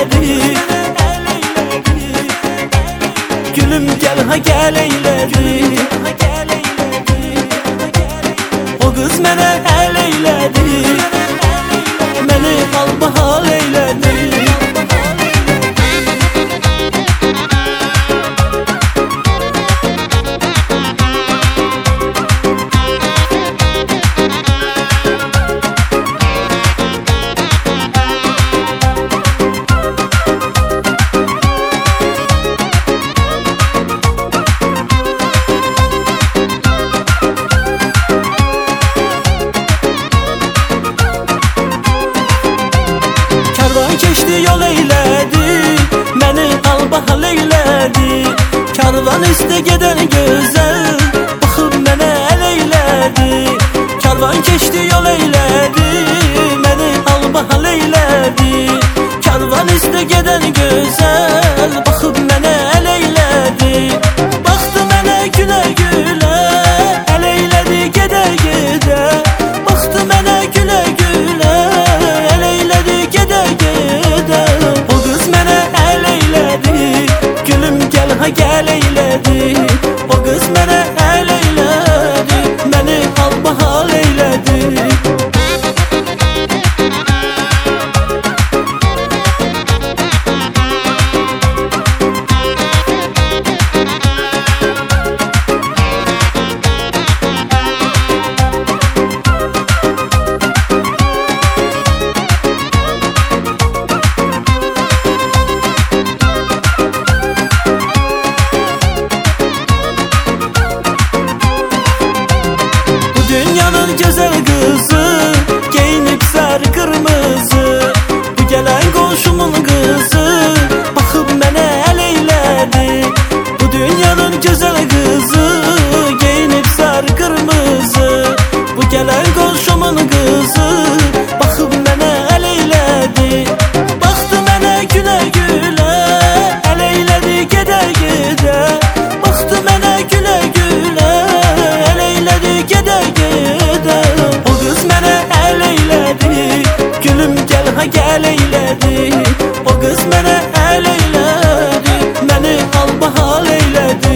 eylədi. Gülüm gəl ha gəl eylədi. O qız mənə əl eylədi, məni albahal eylədi. Keçdi yol eylədi, məni albahal eylədi. Karvan üstə gedən gözəl, baxıb mənə əl eylədi. Karvan keçdi yol eylədi, məni albahal eylədi. Karvan üstə gedən gözəl, baxıb mənə əl eylədi. Baxdı mənə gülə gülə, əl eylədi gedə gedə. Baxdı mənə gülə gülə, əl eylədi gedə gedə. O qız mənə əl eylədi, gülüm gəl ha gəl eylədi. O qız mənə əl eylədi, məni albahal eylədi. Dünyanın güzel kızı, giyinip sarı kırmızı. Bu gelen komşumun kızı, bakıp mənə əl eylədi. Bu dünyanın güzel kızı, giyinip sarı kırmızı. Bu gelen komşumun kızı, bakıp mənə əl eylədi. Baxdı mənə gülə gülə, əl eylədi gedə gedə. Baxdı mənə gülə gülə, əl eylədi gedə gedə. O qız mənə əl eylədi, gülüm gəl ha gəl eylədi. O qız mənə əl eylədi, məni albahal eylədi.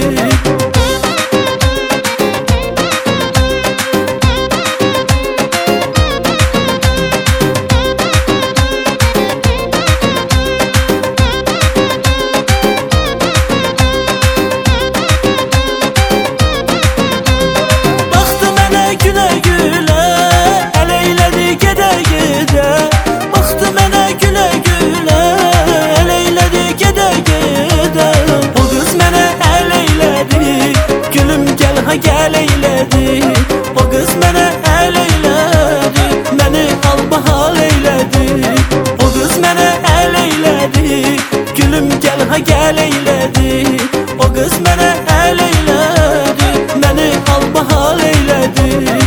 Gülə gülə, əl eylədi gedə gedə. Baxdı mənə gülə gülə, əl eylədi gedə gedə. O qız mənə əl eylədi, gülüm gəl ha gəl eylədi. O qız mənə əl eylədi, məni albahal eylədi. O qız mənə əl eylədi, gülüm gəl ha gəl eylədi. O qız mənə əl eylədi, məni albahal eylədi.